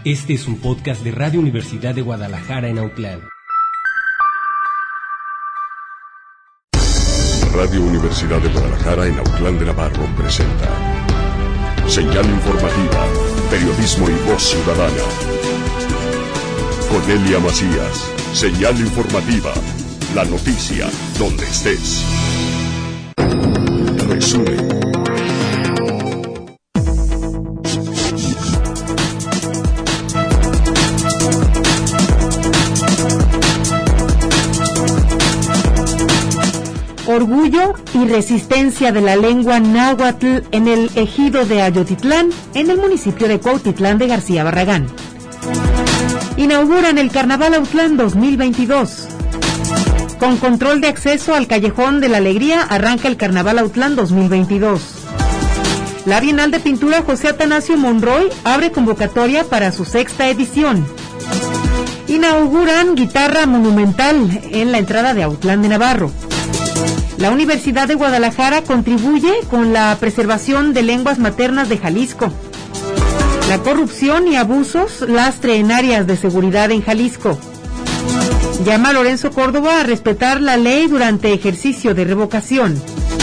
Este es un podcast de Radio Universidad de Guadalajara en Autlán. Radio Universidad de Guadalajara en Autlán de Navarro presenta Señal Informativa, Periodismo y Voz Ciudadana. Con Elia Macías, Señal Informativa, la noticia donde estés. Resumen. Orgullo y resistencia de la lengua náhuatl en el ejido de Ayotitlán, en el municipio de Cuautitlán de García Barragán. Inauguran el Carnaval Autlán 2022. Con control de acceso al Callejón de la Alegría, arranca el Carnaval Autlán 2022. La Bienal de Pintura José Atanasio Monroy abre convocatoria para su 6ª edición. Inauguran guitarra monumental en la entrada de Autlán de Navarro. La Universidad de Guadalajara contribuye con la preservación de lenguas maternas de Jalisco. La corrupción y abusos lastre en áreas de seguridad en Jalisco. Llama a Lorenzo Córdoba a respetar la ley durante ejercicio de revocación.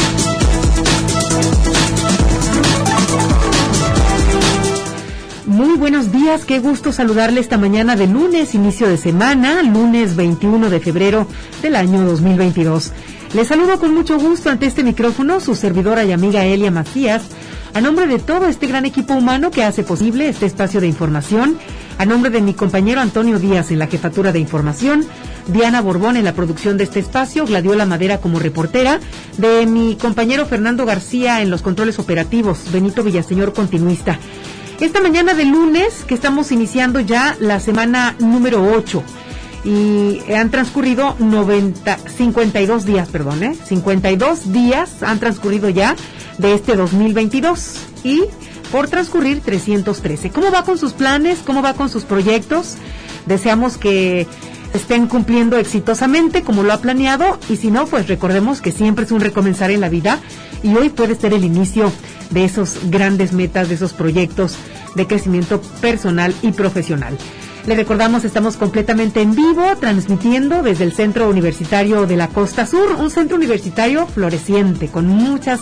Muy buenos días, qué gusto saludarle esta mañana de lunes, inicio de semana, lunes 21 de febrero del año 2022. Les saludo con mucho gusto ante este micrófono, su servidora y amiga Elia Macías, a nombre de todo este gran equipo humano que hace posible este espacio de información, a nombre de mi compañero Antonio Díaz en la jefatura de información, Diana Borbón en la producción de este espacio, Gladiola Madera como reportera, de mi compañero Fernando García en los controles operativos, Benito Villaseñor continuista. Esta mañana de lunes, que estamos iniciando ya la semana número 8, y han transcurrido 52 días han transcurrido ya de este 2022 y por transcurrir 313. ¿Cómo va con sus planes? ¿Cómo va con sus proyectos? Deseamos que estén cumpliendo exitosamente como lo ha planeado, y si no, pues recordemos que siempre es un recomenzar en la vida y hoy puede ser el inicio de esos grandes metas, de esos proyectos de crecimiento personal y profesional. Le recordamos, estamos completamente en vivo, transmitiendo desde el Centro Universitario de la Costa Sur, un centro universitario floreciente, con mucha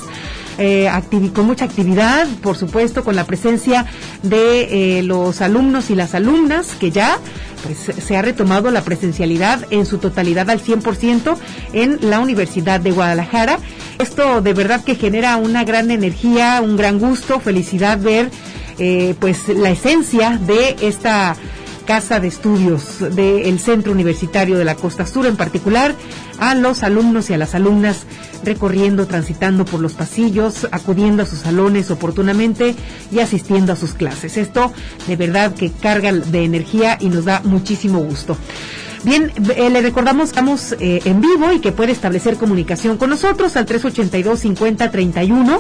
actividad, por supuesto, con la presencia de los alumnos y las alumnas, que ya pues se ha retomado la presencialidad en su totalidad al 100% en la Universidad de Guadalajara. Esto de verdad que genera una gran energía, un gran gusto, felicidad ver pues la esencia de esta Casa de Estudios del Centro Universitario de la Costa Sur, en particular a los alumnos y a las alumnas recorriendo, transitando por los pasillos, acudiendo a sus salones oportunamente y asistiendo a sus clases. Esto de verdad que carga de energía y nos da muchísimo gusto. Bien, le recordamos que estamos en vivo y que puede establecer comunicación con nosotros al 382-5031,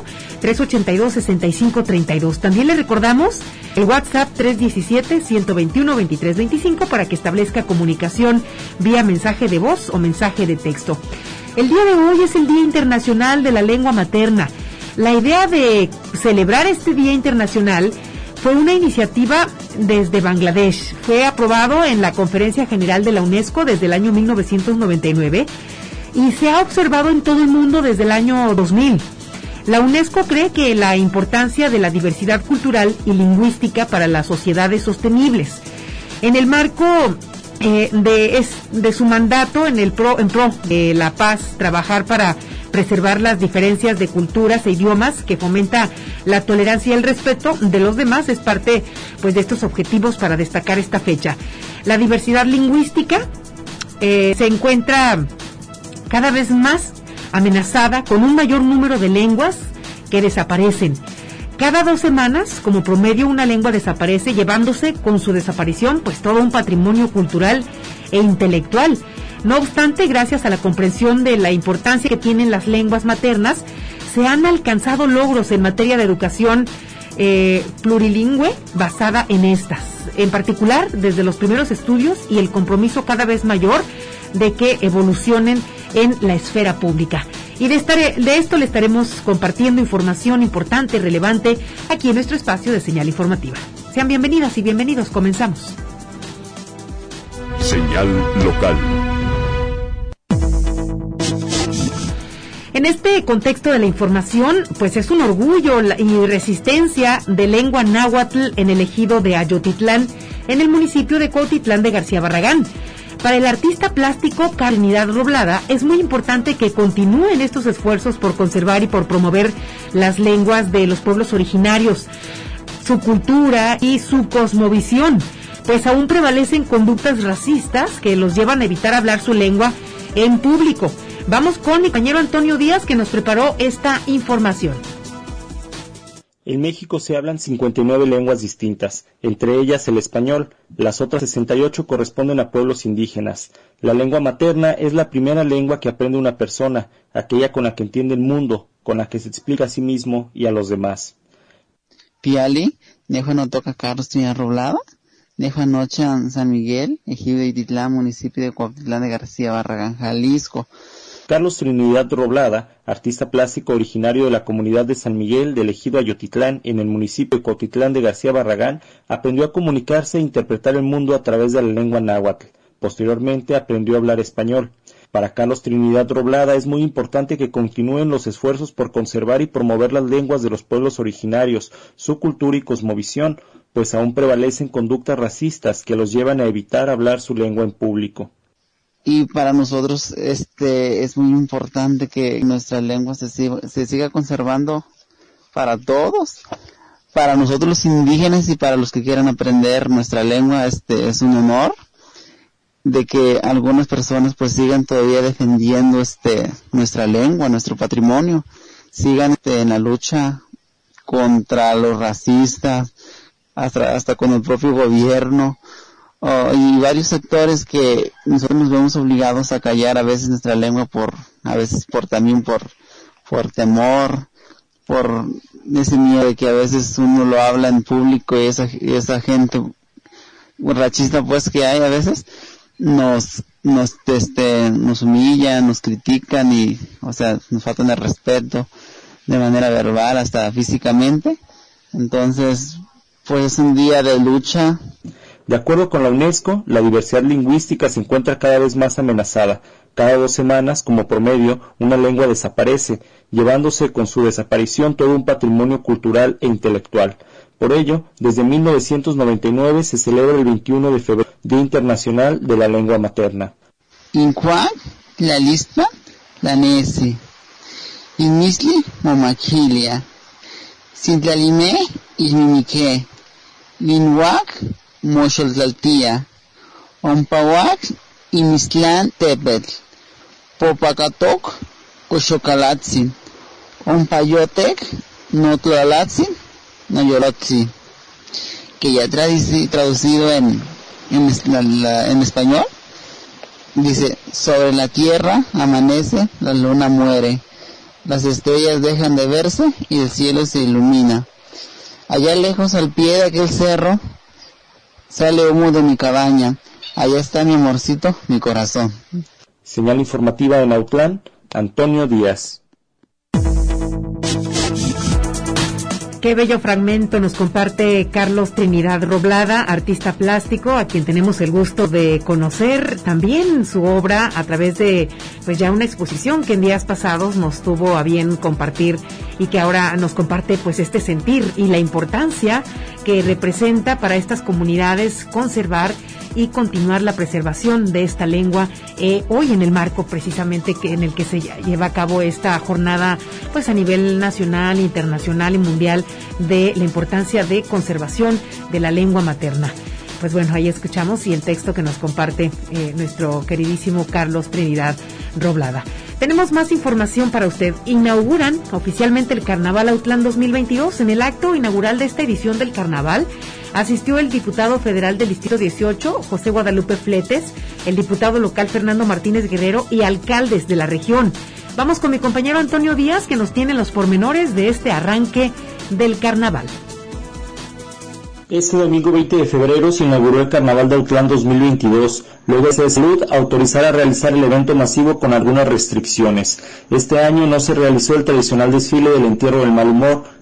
382-6532. También le recordamos el WhatsApp 317-121-2325 para que establezca comunicación vía mensaje de voz o mensaje de texto. El día de hoy es el Día Internacional de la Lengua Materna. La idea de celebrar este Día Internacional fue una iniciativa desde Bangladesh. Fue aprobado en la Conferencia General de la UNESCO desde el año 1999 y se ha observado en todo el mundo desde el año 2000. La UNESCO cree que la importancia de la diversidad cultural y lingüística para las sociedades sostenibles. En el marco de su mandato en pro de la paz, trabajar para preservar las diferencias de culturas e idiomas, que fomenta la tolerancia y el respeto de los demás, es parte pues de estos objetivos para destacar esta fecha. La diversidad lingüística se encuentra cada vez más amenazada, con un mayor número de lenguas que desaparecen. Cada 2 semanas, como promedio, una lengua desaparece, llevándose con su desaparición pues todo un patrimonio cultural e intelectual. No obstante, gracias a la comprensión de la importancia que tienen las lenguas maternas, se han alcanzado logros en materia de educación plurilingüe basada en estas. En particular, desde los primeros estudios y el compromiso cada vez mayor de que evolucionen en la esfera pública. Y de esto le estaremos compartiendo información importante, relevante, aquí en nuestro espacio de Señal Informativa. Sean bienvenidas y bienvenidos, comenzamos. Señal local. En este contexto de la información, pues es un orgullo y resistencia de lengua náhuatl en el ejido de Ayotitlán, en el municipio de Cuautitlán de García Barragán. Para el artista plástico Trinidad Roblada, es muy importante que continúen estos esfuerzos por conservar y por promover las lenguas de los pueblos originarios, su cultura y su cosmovisión, pues aún prevalecen conductas racistas que los llevan a evitar hablar su lengua en público. Vamos con mi compañero Antonio Díaz, que nos preparó esta información. En México se hablan 59 lenguas distintas, entre ellas el español. Las otras 68 corresponden a pueblos indígenas. La lengua materna es la primera lengua que aprende una persona, aquella con la que entiende el mundo, con la que se explica a sí mismo y a los demás. Piali, Nejo no toca Carlos Trinidad Roblada, Nejo anoche en San Miguel, ejido de Ititlán, municipio de Cuautitlán de García Barragán, Jalisco. Carlos Trinidad Roblada, artista plástico originario de la comunidad de San Miguel del ejido Ayotitlán en el municipio de Cuautitlán de García Barragán, aprendió a comunicarse e interpretar el mundo a través de la lengua náhuatl. Posteriormente aprendió a hablar español. Para Carlos Trinidad Roblada es muy importante que continúen los esfuerzos por conservar y promover las lenguas de los pueblos originarios, su cultura y cosmovisión, pues aún prevalecen conductas racistas que los llevan a evitar hablar su lengua en público. Y para nosotros es muy importante que nuestra lengua se siga conservando para todos, para nosotros los indígenas y para los que quieran aprender nuestra lengua. Es un honor de que algunas personas pues sigan todavía defendiendo nuestra lengua, nuestro patrimonio, sigan en la lucha contra los racistas, hasta con el propio gobierno. Y varios sectores que nosotros nos vemos obligados a callar a veces nuestra lengua también por temor, por ese miedo de que a veces uno lo habla en público y esa gente racista pues que hay a veces nos humillan, nos critican y nos faltan el respeto de manera verbal hasta físicamente. Entonces pues es un día de lucha. De acuerdo con la UNESCO, la diversidad lingüística se encuentra cada vez más amenazada. Cada 2 semanas, como promedio, una lengua desaparece, llevándose con su desaparición todo un patrimonio cultural e intelectual. Por ello, desde 1999 se celebra el 21 de febrero, Día Internacional de la Lengua Materna. Incuac, la lispa, la nesi. Inmisli, momaquilia. Sintlalime, ismimique. Linhuac, Moxoltlaltía, Ompahuac y Mistlán Tepetl, Popacatoc, Coxocalatzin, Ompayotec, Notlalatzin, Noyolotzi, que ya traducido en español, dice: sobre la tierra amanece, la luna muere, las estrellas dejan de verse y el cielo se ilumina. Allá lejos al pie de aquel cerro, sale humo de mi cabaña, allá está mi amorcito, mi corazón. Señal informativa en Autlán, Antonio Díaz. Qué bello fragmento nos comparte Carlos Trinidad Roblada, artista plástico, a quien tenemos el gusto de conocer también su obra a través de pues ya una exposición que en días pasados nos tuvo a bien compartir y que ahora nos comparte pues este sentir y la importancia que representa para estas comunidades conservar y continuar la preservación de esta lengua hoy en el marco precisamente en el que se lleva a cabo esta jornada pues a nivel nacional, internacional y mundial de la importancia de conservación de la lengua materna. Pues bueno, ahí escuchamos y el texto que nos comparte nuestro queridísimo Carlos Trinidad Roblada. Tenemos más información para usted. Inauguran oficialmente el Carnaval Autlán 2022. En el acto inaugural de esta edición del Carnaval asistió el diputado federal del Distrito 18, José Guadalupe Fletes, el diputado local Fernando Martínez Guerrero y alcaldes de la región. Vamos con mi compañero Antonio Díaz, que nos tiene los pormenores de este arranque del Carnaval. Este domingo 20 de febrero se inauguró el Carnaval de Autlán 2022, luego de Salud autorizar a realizar el evento masivo con algunas restricciones. Este año no se realizó el tradicional desfile del entierro del mal humor,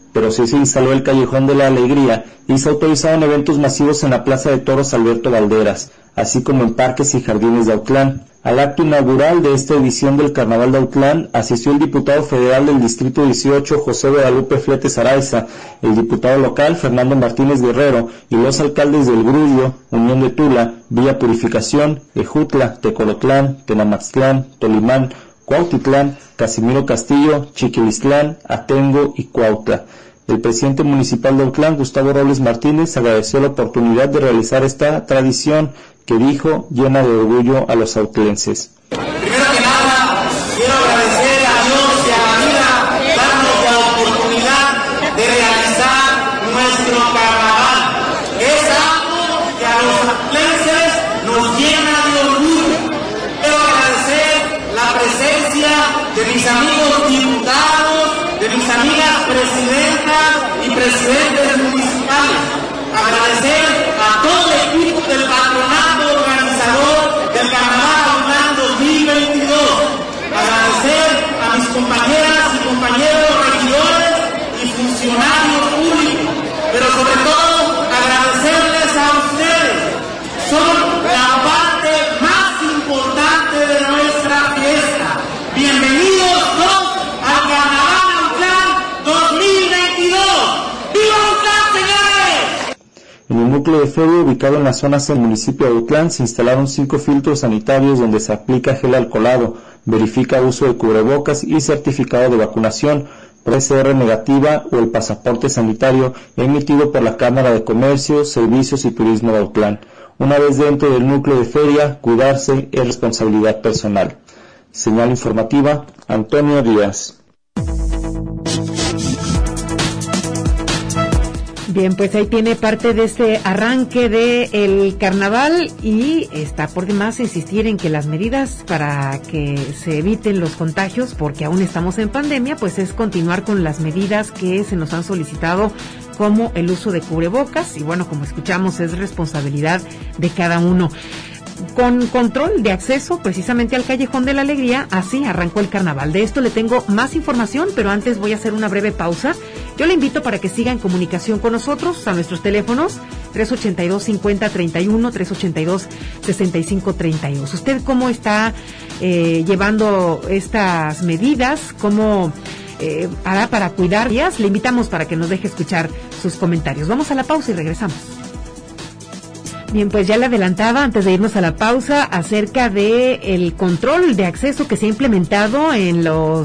pero sí se instaló el Callejón de la Alegría y se autorizaron eventos masivos en la Plaza de Toros Alberto Valderas, así como en parques y jardines de Autlán. Al acto inaugural de esta edición del Carnaval de Autlán asistió el diputado federal del Distrito 18, José Guadalupe Fletes Araiza, el diputado local, Fernando Martínez Guerrero, y los alcaldes del Grullo, Unión de Tula, Villa Purificación, Ejutla, Tecolotlán, Tenamaxtlán, Tolimán, Cuautitlán, Casimiro Castillo, Chiquilistlán, Atengo y Cuautla. El presidente municipal de Autlán, Gustavo Robles Martínez, agradeció la oportunidad de realizar esta tradición que dijo llena de orgullo a los autlenses. Primero que nada, quiero agradecer a Dios y a la vida darnos la oportunidad de realizar nuestro carnaval. Es algo que a los autlenses nos llena de orgullo. Quiero agradecer la presencia de mis amigos diputados, de mis amigas presidentas y presidentes municipales. Agradecer a todo el equipo del patronato organizador del Carnaval Autlán 2022. Agradecer a mis compañeras y compañeros regidores y funcionarios públicos, pero sobre todo agradecerles a ustedes. Son la parte más importante de nuestra fiesta. Bienvenidos todos al Carnaval Autlán 2022. ¡Viva Autlán, señores! En el núcleo de feria, ubicado en la zona del municipio de Autlán, se instalaron 5 filtros sanitarios donde se aplica gel alcoholado, verifica uso de cubrebocas y certificado de vacunación, PCR negativa o el pasaporte sanitario emitido por la Cámara de Comercio, Servicios y Turismo de Autlán. Una vez dentro del núcleo de feria, cuidarse es responsabilidad personal. Señal informativa, Antonio Díaz. Bien, pues ahí tiene parte de este arranque del carnaval y está por demás insistir en que las medidas para que se eviten los contagios, porque aún estamos en pandemia, pues es continuar con las medidas que se nos han solicitado, como el uso de cubrebocas y bueno, como escuchamos, es responsabilidad de cada uno. Con control de acceso precisamente al Callejón de la Alegría, así arrancó el carnaval. De esto le tengo más información, pero antes voy a hacer una breve pausa. Yo le invito para que siga en comunicación con nosotros a nuestros teléfonos 382-5031, 382-6532. ¿Usted cómo está llevando estas medidas? ¿Cómo hará para cuidar? Le invitamos para que nos deje escuchar sus comentarios. Vamos a la pausa y regresamos. Bien, pues ya le adelantaba antes de irnos a la pausa acerca de el control de acceso que se ha implementado en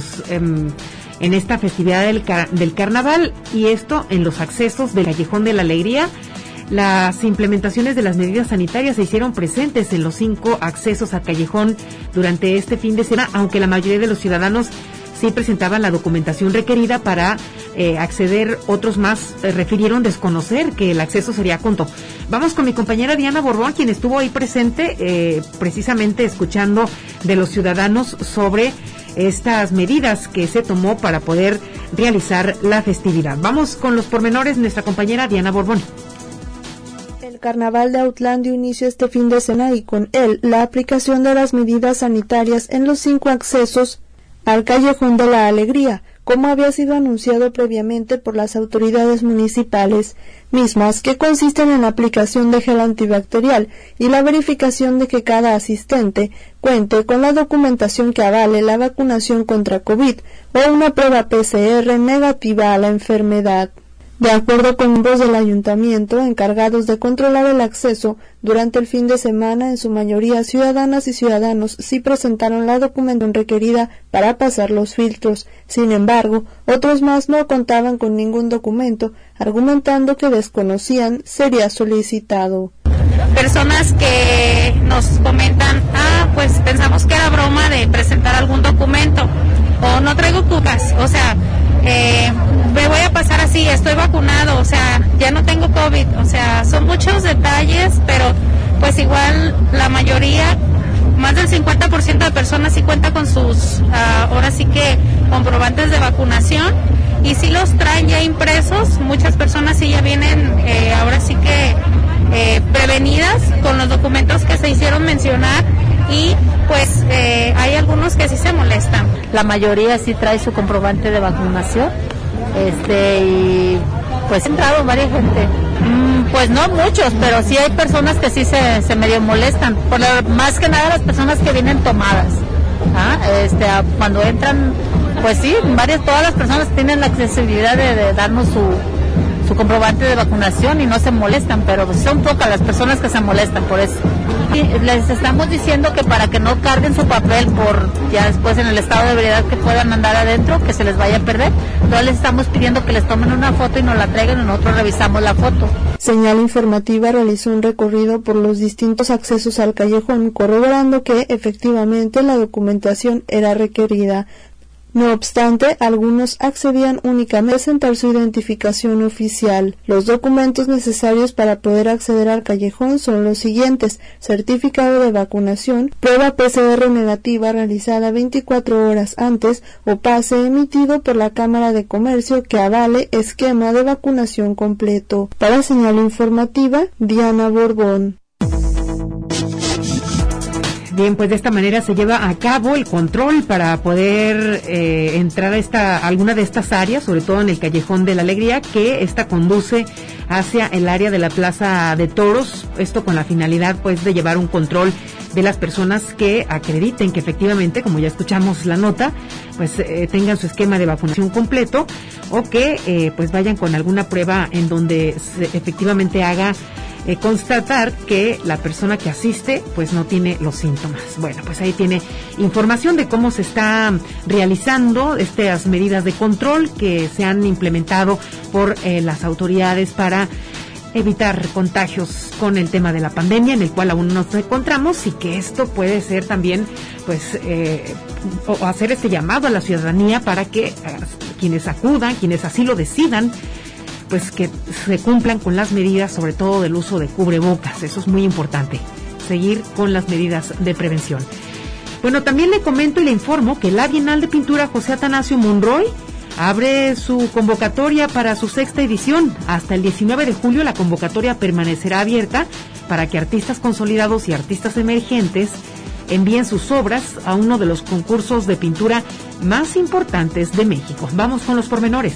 esta festividad del carnaval, y esto en los accesos del Callejón de la Alegría. Las implementaciones de las medidas sanitarias se hicieron presentes en los 5 accesos al callejón durante este fin de semana, aunque la mayoría de los ciudadanos sí presentaban la documentación requerida para acceder. Otros más refirieron desconocer que el acceso sería contado. Vamos con mi compañera Diana Borbón, quien estuvo ahí presente, precisamente escuchando de los ciudadanos sobre estas medidas que se tomó para poder realizar la festividad. Vamos con los pormenores, nuestra compañera Diana Borbón. El carnaval de Autlán dio inicio este fin de semana y con él la aplicación de las medidas sanitarias en los 5 accesos al Callejón de la Alegría, como había sido anunciado previamente por las autoridades municipales, mismas que consisten en la aplicación de gel antibacterial y la verificación de que cada asistente cuente con la documentación que avale la vacunación contra COVID o una prueba PCR negativa a la enfermedad. De acuerdo con miembros del ayuntamiento encargados de controlar el acceso, durante el fin de semana, en su mayoría ciudadanas y ciudadanos sí presentaron la documentación requerida para pasar los filtros. Sin embargo, otros más no contaban con ningún documento, argumentando que desconocían sería solicitado. Personas que nos comentan, pues pensamos que era broma de presentar algún documento, o no traigo cucas, o sea, me voy a pasar así, estoy vacunado, o sea, ya no tengo COVID, o sea, son muchos detalles, pero pues igual la mayoría, más del 50% de personas sí cuenta con sus, ahora sí que comprobantes de vacunación, y sí los traen ya impresos. Muchas personas sí ya vienen, ahora sí que prevenidas con los documentos que se hicieron mencionar, y pues hay algunos que sí se molestan. La mayoría sí trae su comprobante de vacunación y pues ha entrado varias gente. Pues no muchos, pero sí hay personas que sí se medio molestan, más que nada las personas que vienen tomadas. Cuando entran, pues sí, todas las personas tienen la accesibilidad de darnos su comprobante de vacunación y no se molestan, pero son pocas las personas que se molestan por eso. Y les estamos diciendo que para que no carguen su papel por ya después en el estado de ebriedad que puedan andar adentro, que se les vaya a perder, entonces les estamos pidiendo que les tomen una foto y nos la traigan y nosotros revisamos la foto. Señal Informativa realizó un recorrido por los distintos accesos al callejón, corroborando que efectivamente la documentación era requerida. No obstante, algunos accedían únicamente a presentar su identificación oficial. Los documentos necesarios para poder acceder al callejón son los siguientes: certificado de vacunación, prueba PCR negativa realizada 24 horas antes o pase emitido por la Cámara de Comercio que avale esquema de vacunación completo. Para Señal Informativa, Diana Borbón. Bien, pues de esta manera se lleva a cabo el control para poder entrar a alguna de estas áreas, sobre todo en el Callejón de la Alegría, que esta conduce hacia el área de la Plaza de Toros, esto con la finalidad pues de llevar un control de las personas que acrediten que efectivamente, como ya escuchamos la nota, pues tengan su esquema de vacunación completo o que pues vayan con alguna prueba en donde efectivamente haga constatar que la persona que asiste pues no tiene los síntomas. Bueno, pues ahí tiene información de cómo se está realizando estas medidas de control que se han implementado por las autoridades para evitar contagios con el tema de la pandemia en el cual aún nos encontramos, y que esto puede ser también pues o hacer este llamado a la ciudadanía para que quienes acudan, quienes así lo decidan, pues que se cumplan con las medidas, sobre todo del uso de cubrebocas. Eso es muy importante, seguir con las medidas de prevención. Bueno, también le comento y le informo que la Bienal de Pintura José Atanasio Monroy abre su convocatoria para su 6ª edición. Hasta el 19 de julio la convocatoria permanecerá abierta para que artistas consolidados y artistas emergentes envíen sus obras a uno de los concursos de pintura más importantes de México. Vamos con los pormenores.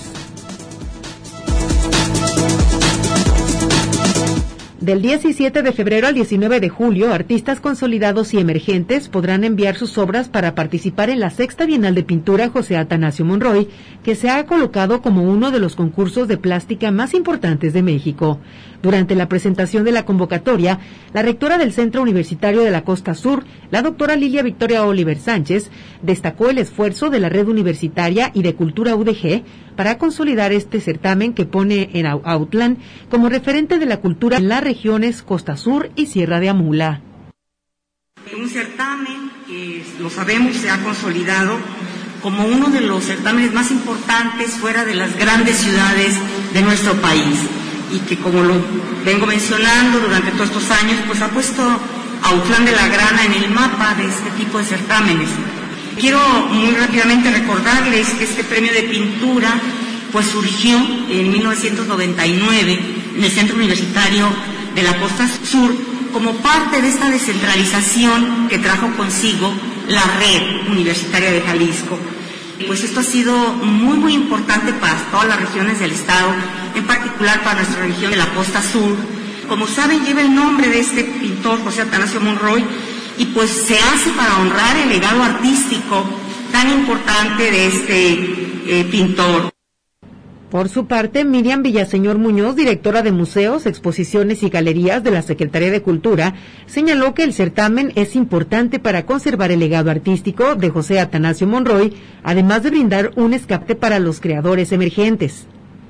Del 17 de febrero al 19 de julio, artistas consolidados y emergentes podrán enviar sus obras para participar en la 6ª Bienal de Pintura José Atanasio Monroy, que se ha colocado como uno de los concursos de plástica más importantes de México. Durante la presentación de la convocatoria, la rectora del Centro Universitario de la Costa Sur, la doctora Lilia Victoria Oliver Sánchez, destacó el esfuerzo de la Red Universitaria y de Cultura UDG para consolidar este certamen que pone en Autlán como referente de la cultura en las regiones Costa Sur y Sierra de Amula. Un certamen que, lo sabemos, se ha consolidado como uno de los certámenes más importantes fuera de las grandes ciudades de nuestro país, y que, como lo vengo mencionando durante todos estos años, pues ha puesto a Autlán de la Grana en el mapa de este tipo de certámenes. Quiero muy rápidamente recordarles que este premio de pintura pues surgió en 1999 en el Centro Universitario de la Costa Sur como parte de esta descentralización que trajo consigo la Red Universitaria de Jalisco. Pues esto ha sido muy importante para todas las regiones del estado, en particular para nuestra región de la Costa Sur. Como saben, lleva el nombre de este pintor, José Atanasio Monroy, y pues se hace para honrar el legado artístico tan importante de este pintor. Por su parte, Miriam Villaseñor Muñoz, directora de Museos, Exposiciones y Galerías de la Secretaría de Cultura, señaló que el certamen es importante para conservar el legado artístico de José Atanasio Monroy, además de brindar un escape para los creadores emergentes.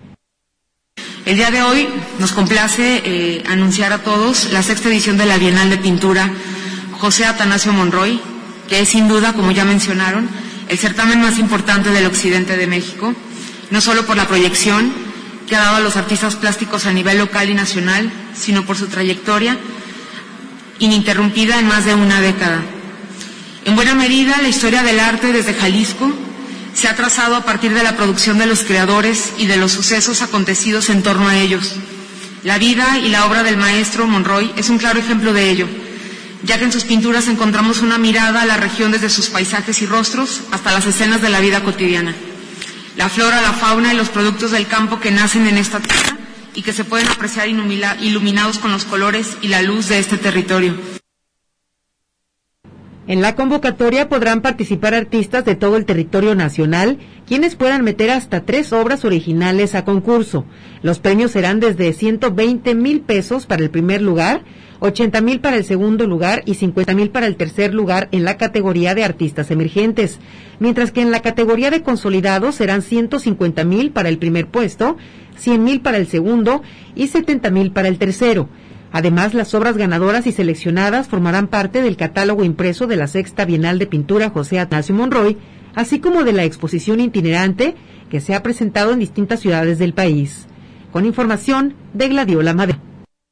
El día de hoy nos complace anunciar a todos la 6ª edición de la Bienal de Pintura José Atanasio Monroy, que es sin duda, como ya mencionaron, el certamen más importante del occidente de México, no solo por la proyección que ha dado a los artistas plásticos a nivel local y nacional, sino por su trayectoria ininterrumpida en más de una década. En buena medida, la historia del arte desde Jalisco se ha trazado a partir de la producción de los creadores y de los sucesos acontecidos en torno a ellos. La vida y la obra del maestro Monroy es un claro ejemplo de ello, ya que en sus pinturas encontramos una mirada a la región desde sus paisajes y rostros hasta las escenas de la vida cotidiana. la flora, la fauna y los productos del campo que nacen en esta tierra y que se pueden apreciar iluminados con los colores y la luz de este territorio. En la convocatoria podrán participar artistas de todo el territorio nacional, quienes puedan meter hasta 3 obras originales a concurso. Los premios serán desde 120,000 pesos para el primer lugar, 80,000 para el segundo lugar y 50,000 para el tercer lugar en la categoría de artistas emergentes, mientras que en la categoría de consolidados serán 150,000 para el primer puesto, 100,000 para el segundo y 70,000 para el tercero. Además, las obras ganadoras y seleccionadas formarán parte del catálogo impreso de la Sexta Bienal de Pintura José Atanasio Monroy, así como de la exposición itinerante que se ha presentado en distintas ciudades del país. Con información de Gladiola Madero.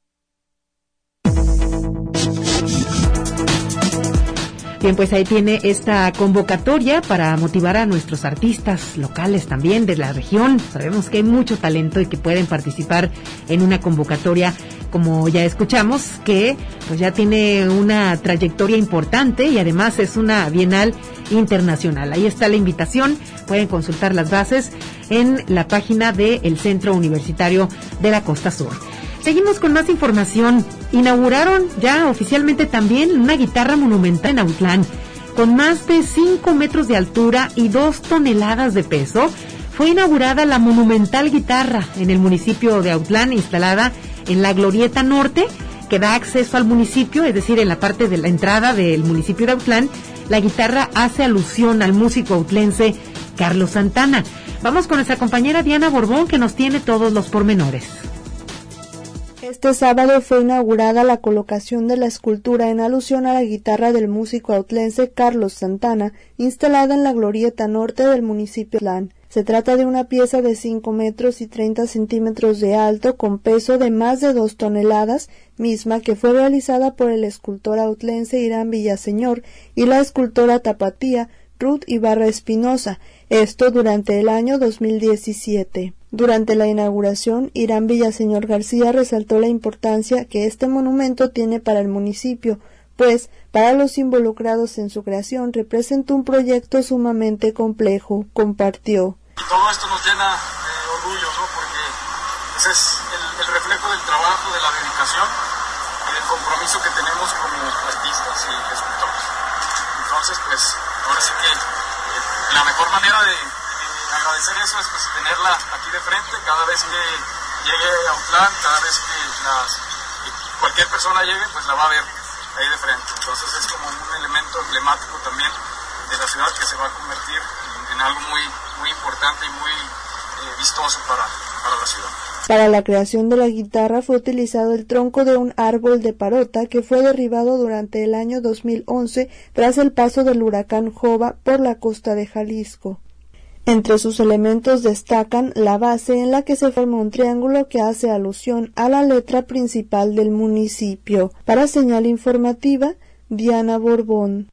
Bien, pues ahí tiene esta convocatoria para motivar a nuestros artistas locales también de la región. Sabemos que hay mucho talento y que pueden participar en una convocatoria, como ya escuchamos, que pues ya tiene una trayectoria importante y además es una bienal internacional. Ahí está la invitación, pueden consultar las bases en la página del Centro Universitario de la Costa Sur. Seguimos con más información. Inauguraron ya oficialmente también una guitarra monumental en Autlán, con más de 5 metros de altura y 2 toneladas de peso. Fue inaugurada la monumental guitarra en el municipio de Autlán, instalada en la glorieta norte, que da acceso al municipio, es decir, en la parte de la entrada del municipio de Autlán. La guitarra hace alusión al músico autlense Carlos Santana. Vamos con nuestra compañera Diana Borbón, que nos tiene todos los pormenores. Este sábado fue inaugurada la colocación de la escultura en alusión a la guitarra del músico autlense Carlos Santana, instalada en la glorieta norte del municipio de Autlán. Se trata de una pieza de 5 metros y 30 centímetros de alto con peso de más de 2 toneladas, misma que fue realizada por el escultor autlense Irán Villaseñor y la escultora tapatía Ruth Ibarra Espinosa, esto durante el año 2017. Durante la inauguración, Irán Villaseñor García resaltó la importancia que este monumento tiene para el municipio, pues para los involucrados en su creación representó un proyecto sumamente complejo, compartió. Y todo esto nos llena de orgullo, ¿no? Porque ese es el reflejo del trabajo, de la dedicación y del compromiso que tenemos como artistas y escultores. Entonces, pues, ahora sí que la mejor manera de agradecer eso es pues tenerla aquí de frente cada vez que llegue a Autlán, cada vez que cualquier persona llegue, pues la va a ver ahí de frente. Entonces es como un elemento emblemático también de la ciudad que se va a convertir en algo muy, muy importante y muy vistoso para la ciudad. Para la creación de la guitarra fue utilizado el tronco de un árbol de parota que fue derribado durante el año 2011 tras el paso del huracán Jova por la costa de Jalisco. Entre sus elementos destacan la base en la que se forma un triángulo que hace alusión a la letra principal del municipio. Para Señal Informativa, Diana Borbón.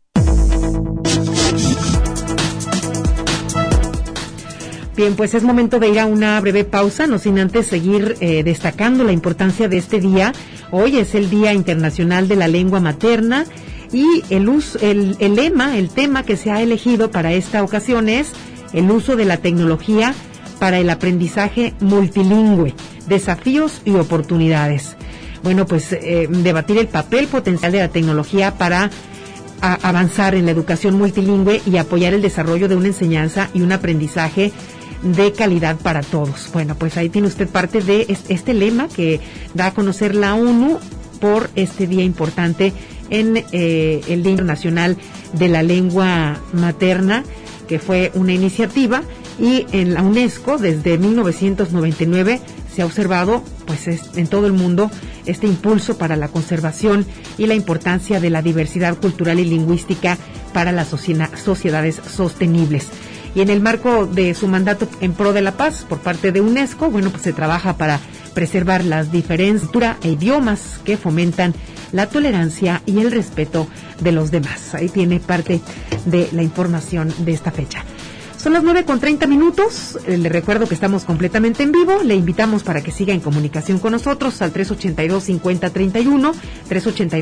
Bien, pues es momento de ir a una breve pausa, no sin antes seguir destacando la importancia de este día. Hoy es el Día Internacional de la Lengua Materna y el tema que se ha elegido para esta ocasión es el uso de la tecnología para el aprendizaje multilingüe, desafíos y oportunidades. Bueno, pues debatir el papel potencial de la tecnología para avanzar en la educación multilingüe y apoyar el desarrollo de una enseñanza y un aprendizaje de calidad para todos. Bueno, pues ahí tiene usted parte de este lema que da a conocer la ONU por este día importante en el Día Internacional de la Lengua Materna, que fue una iniciativa, y en la UNESCO desde 1999 se ha observado pues en todo el mundo este impulso para la conservación y la importancia de la diversidad cultural y lingüística para las sociedades sostenibles. Y en el marco de su mandato en pro de la paz por parte de UNESCO, bueno, pues se trabaja para preservar las diferentes culturas e idiomas que fomentan la tolerancia y el respeto de los demás. Ahí tiene parte de la información de esta fecha. Son las 9:30. Le recuerdo que estamos completamente en vivo. Le invitamos para que siga en comunicación con nosotros al 382-5031,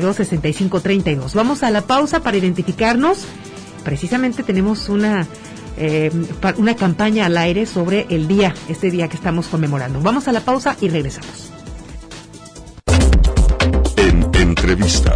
382-6532. Vamos a la pausa para identificarnos. Precisamente tenemos una una campaña al aire sobre este día que estamos conmemorando. Vamos a la pausa y regresamos. En entrevista.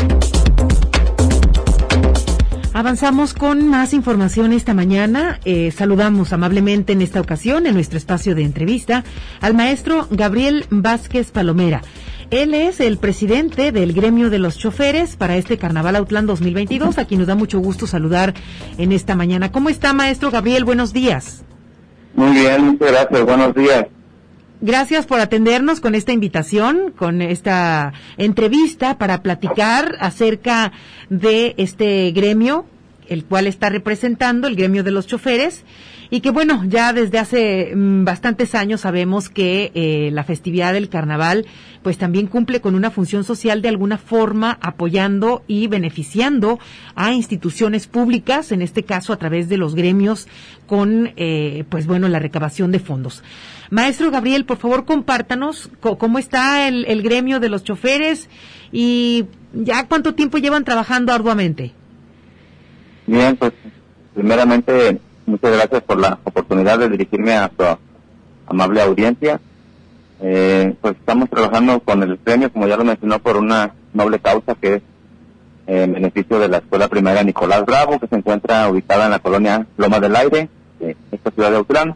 Avanzamos con más información esta mañana. Saludamos amablemente en esta ocasión, en nuestro espacio de entrevista, al maestro Gabriel Vázquez Palomera. Él es el presidente del gremio de los choferes para este Carnaval Autlán 2022, a quien nos da mucho gusto saludar en esta mañana. ¿Cómo está, maestro Gabriel? Buenos días. Muy bien, muchas gracias. Buenos días. Gracias por atendernos con esta invitación, con esta entrevista para platicar acerca de este gremio, el cual está representando, el gremio de los choferes, y que bueno, ya desde hace bastantes años sabemos que la festividad del carnaval pues también cumple con una función social de alguna forma, apoyando y beneficiando a instituciones públicas, en este caso a través de los gremios, con pues bueno, la recabación de fondos. Maestro Gabriel, por favor, compártanos cómo está el gremio de los choferes y ya cuánto tiempo llevan trabajando arduamente. Bien, pues primeramente muchas gracias por la oportunidad de dirigirme a su amable audiencia. Pues estamos trabajando con el gremio, como ya lo mencionó, por una noble causa que es en beneficio de la Escuela Primaria Nicolás Bravo, que se encuentra ubicada en la colonia Loma del Aire, esta ciudad de Autlán.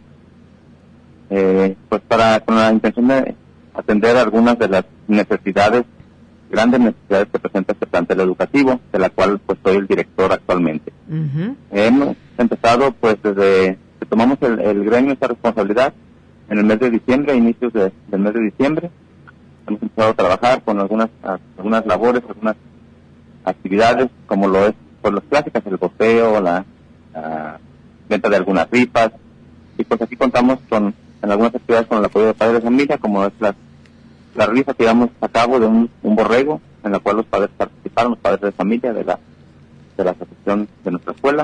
Pues con la intención de atender algunas de las grandes necesidades que presenta este plantel educativo, de la cual pues soy el director actualmente. Uh-huh. Hemos empezado pues desde que tomamos el gremio esta responsabilidad en el mes de diciembre, a inicios del mes de diciembre. Hemos empezado a trabajar con algunas labores, algunas actividades, como lo es pues las clásicas, el boteo, la venta de algunas rifas, y pues aquí contamos en algunas actividades con el apoyo de padres de familia, como es la rifa que llevamos a cabo de un borrego, en la cual los padres participaron, los padres de familia de la asociación de nuestra escuela.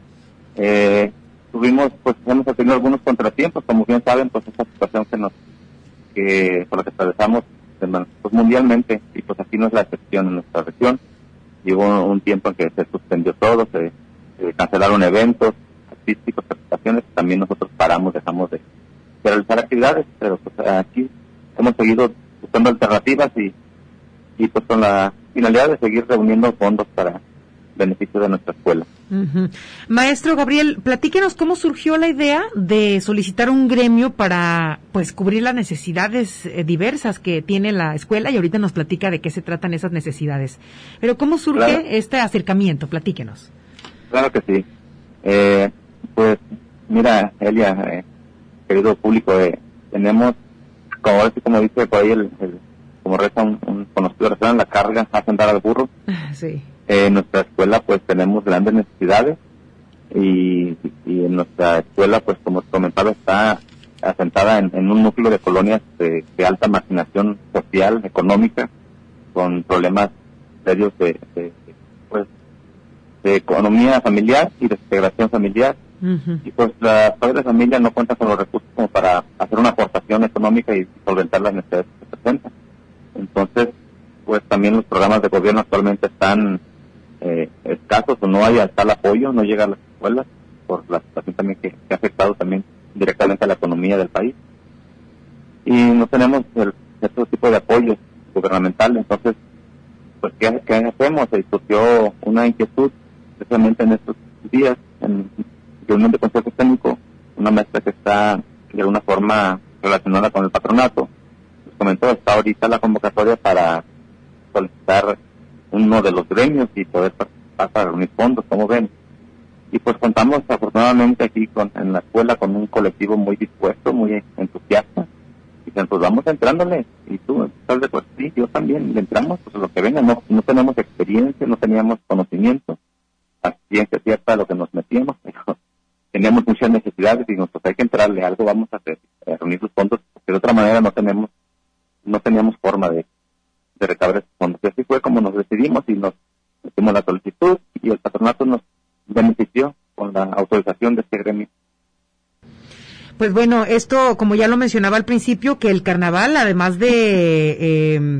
Hemos tenido algunos contratiempos, como bien saben, pues esta situación por la que atravesamos pues mundialmente, y pues aquí no es la excepción en nuestra región. Llegó un tiempo en que se suspendió todo, se cancelaron eventos artísticos, presentaciones, también nosotros dejamos de realizar actividades, pero pues aquí hemos seguido buscando alternativas y pues con la finalidad de seguir reuniendo fondos para beneficio de nuestra escuela. Uh-huh. Maestro Gabriel, platíquenos cómo surgió la idea de solicitar un gremio para pues cubrir las necesidades diversas que tiene la escuela, y ahorita nos platica de qué se tratan esas necesidades. Pero ¿cómo surge este acercamiento? Platíquenos. Claro que sí. Pues mira, Elia, querido público, tenemos, como dice por ahí como reza un conocido refrán, la carga hace andar al burro. Sí. En nuestra escuela pues tenemos grandes necesidades y en nuestra escuela pues como comentaba está asentada en un núcleo de colonias de alta marginación social, económica, con problemas serios de economía familiar y de integración familiar. Uh-huh. Y pues las padres de familia no cuentan con los recursos como para hacer una aportación económica y solventar las necesidades que se presentan. Entonces pues también los programas de gobierno actualmente están escasos, o no hay tal apoyo, no llega a las escuelas por la situación también que ha afectado también directamente a la economía del país, y no tenemos cierto tipo de apoyo gubernamental. Entonces pues ¿qué hacemos? Se surgió una inquietud especialmente en estos días en reunión de consejo técnico, una maestra que está de alguna forma relacionada con el patronato nos comentó, está ahorita la convocatoria para solicitar uno de los gremios y poder participar para reunir fondos, como ven. Y pues contamos afortunadamente aquí en la escuela con un colectivo muy dispuesto, muy entusiasta, y pues vamos entrándole. Y tú estás de acuerdo, sí, yo también le entramos, pues lo que venga. No tenemos experiencia, no teníamos conocimiento, a ciencia cierta lo que nos metíamos, pero teníamos muchas necesidades y nosotros hay que entrarle, algo vamos a hacer, reunir los fondos, porque de otra manera no teníamos forma de recabar esos fondos. Y así fue como nos decidimos y nos metimos la solicitud, y el patronato nos benefició con la autorización de este gremio. Pues bueno, esto, como ya lo mencionaba al principio, que el carnaval, además de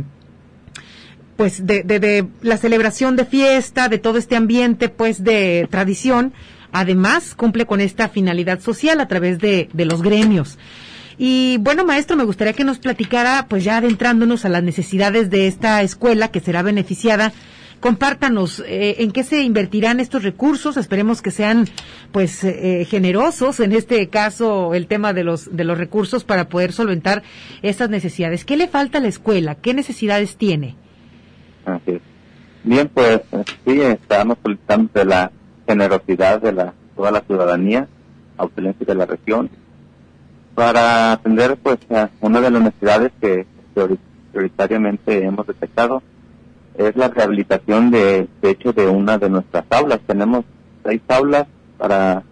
pues de la celebración de fiesta, de todo este ambiente pues de tradición, además cumple con esta finalidad social a través de los gremios. Y bueno, maestro, me gustaría que nos platicara, pues ya adentrándonos a las necesidades de esta escuela que será beneficiada. Compártanos en qué se invertirán estos recursos. Esperemos que sean pues generosos, en este caso el tema de los recursos para poder solventar estas necesidades. ¿Qué le falta a la escuela? ¿Qué necesidades tiene? Así es. Bien, pues sí, estamos solicitando de la generosidad de toda la ciudadanía autelense de la región para atender pues a una de las necesidades que prioritariamente hemos detectado. Es la rehabilitación de hecho de una de nuestras aulas. Tenemos 6 aulas para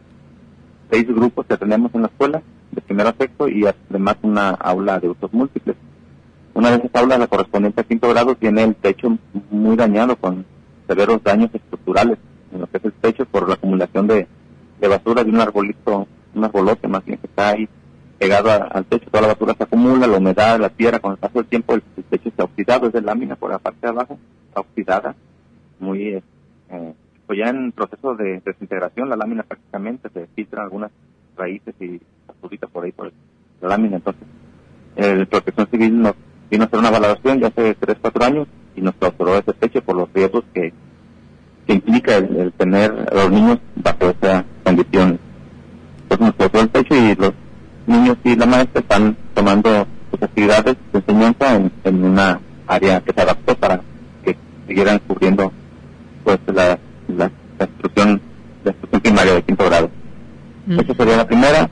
6 grupos que tenemos en la escuela, de primero a sexto, y además una aula de usos múltiples. Una de esas aulas, la correspondiente a 5º grado, tiene el techo muy dañado con severos daños estructurales en lo que es el techo por la acumulación de basura de un arbolote más bien que está ahí pegado al techo. Toda la basura se acumula, la humedad, la tierra, con el paso del tiempo el techo está oxidado, es de lámina por la parte de abajo, está oxidada, muy pues ya en proceso de desintegración la lámina prácticamente se filtran algunas raíces y basurita por ahí por la lámina. Entonces el Protección Civil nos vino a hacer una valoración ya hace 3-4 años y nos clausuró ese techo por los riesgos que implica el tener a los niños bajo esas condiciones. Entonces nos clausuró el techo y los niños y la maestra están tomando sus actividades de enseñanza en una área que se adaptó para que siguieran cubriendo pues la instrucción primaria de 5º grado. Esa sería la primera.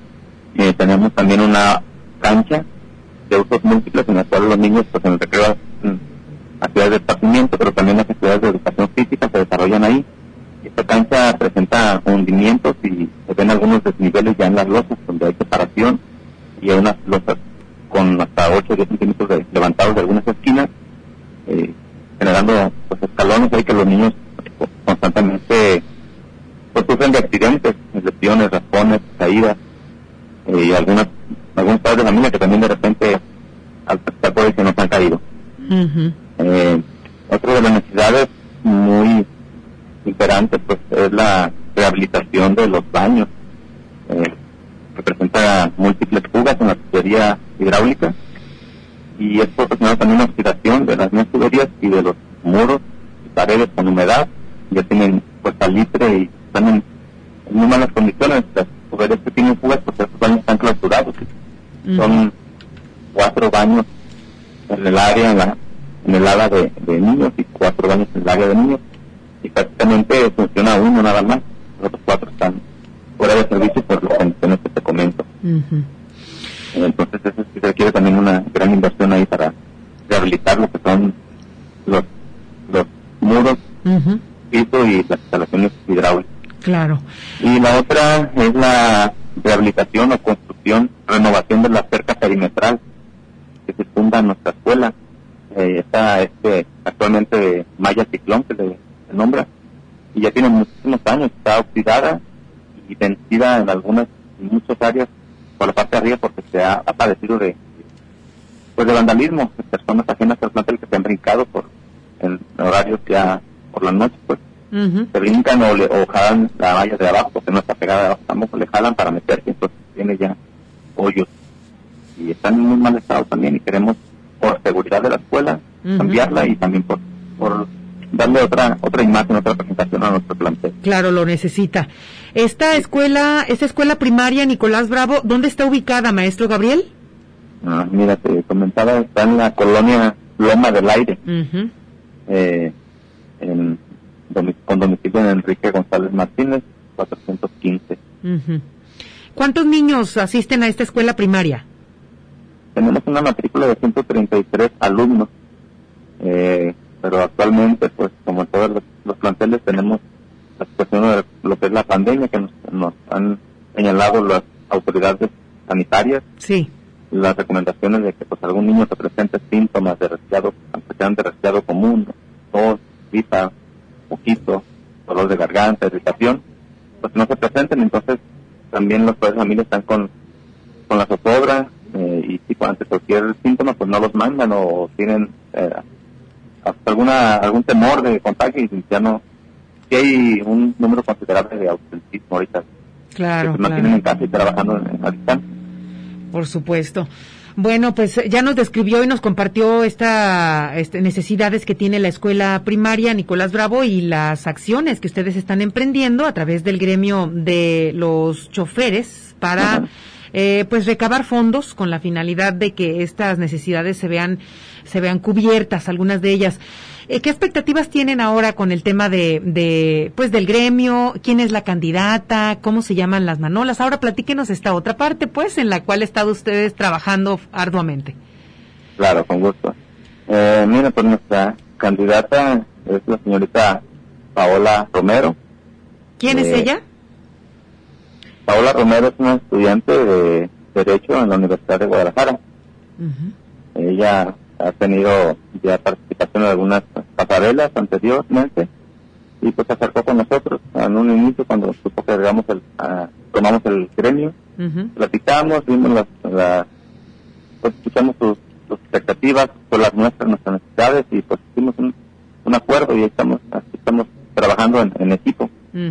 Tenemos también una cancha de usos múltiples en la cual los niños pues en el recreo hacen actividades de esparcimiento, pero también las actividades de educación física se desarrollan ahí. Esta cancha presenta hundimientos y se ven algunos desniveles ya en las losas donde hay separación y hay unas losas con hasta 8 o 10 centímetros levantados de algunas esquinas, generando pues escalones ahí que los niños constantemente pues sufren de accidentes, lesiones, raspones, caídas, y algunos padres de familia que también de repente al pasar por ahí se nos han caído. Otra de las necesidades muy imperante pues es la rehabilitación de los baños, que presenta múltiples fugas en la tubería hidráulica y esto ocasiona también una oxidación de las mismas tuberías y de los muros y paredes con humedad. Ya tienen pues salitre y están en muy malas condiciones. Las tuberías que tienen fugas pues estos baños están clausurados. Son 4 baños en el área de niños y 4 baños en el área de niños y prácticamente funciona uno nada más. Los otros 4 están fuera de servicio por las condiciones que te comento. Entonces eso sí requiere también una gran inversión ahí para rehabilitar lo que son los muros, piso y las instalaciones hidráulicas. Claro. Y la otra es la rehabilitación o construcción, renovación de la cerca perimetral que se funda en nuestra escuela. Está actualmente de malla ciclón que se nombra y ya tiene muchísimos años, está oxidada y vencida en muchas áreas por la parte de arriba porque se ha padecido de vandalismo, de personas ajenas al plantel que se han brincado en horarios ya por la noche, pues se brincan o jalan la malla de abajo porque no está pegada de abajo, tampoco le jalan para meterse, entonces tiene ya hoyos y está en muy mal estado también y queremos por seguridad de la escuela cambiarla y también por darle otra imagen, otra presentación a nuestro plantel. Claro, lo necesita. Esta escuela primaria Nicolás Bravo, ¿dónde está ubicada, maestro Gabriel? Mira, te comentaba, está en la colonia Loma del Aire, con domicilio en Enrique González Martínez, 415. ¿Cuántos niños asisten a esta escuela primaria? Tenemos una matrícula de 133 alumnos, pero actualmente, pues como en todos los planteles, tenemos la situación de lo que es la pandemia que nos han señalado las autoridades sanitarias. Sí. Las recomendaciones de que pues algún niño que presente síntomas de resfriado, aunque sean de resfriado común, tos, gripa, poquito, dolor de garganta, irritación, pues no se presenten. Entonces también los padres de familia están con la zozobra y si ante cualquier síntoma pues no los mandan o tienen hasta algún temor de contagio y ya no sí hay un número considerable de ausentismo ahorita. Claro, que se mantienen en casa y trabajando a distancia. Por supuesto. Bueno, pues ya nos describió y nos compartió estas necesidades que tiene la escuela primaria Nicolás Bravo y las acciones que ustedes están emprendiendo a través del gremio de los choferes para pues recabar fondos con la finalidad de que estas necesidades se vean cubiertas, algunas de ellas. ¿Qué expectativas tienen ahora con el tema pues del gremio? ¿Quién es la candidata? ¿Cómo se llaman las manolas? Ahora platíquenos esta otra parte, pues, en la cual están ustedes trabajando arduamente. Claro, con gusto. Mira, pues nuestra candidata es la señorita Paola Romero. ¿Quién es ella? Paola Romero es una estudiante de Derecho en la Universidad de Guadalajara. Ella ha tenido ya participación en algunas pasarelas anteriormente y pues se acercó con nosotros en un inicio cuando supo que tomamos el gremio, platicamos, vimos pues escuchamos sus expectativas, pues las nuestras necesidades y pues hicimos un acuerdo y estamos trabajando en equipo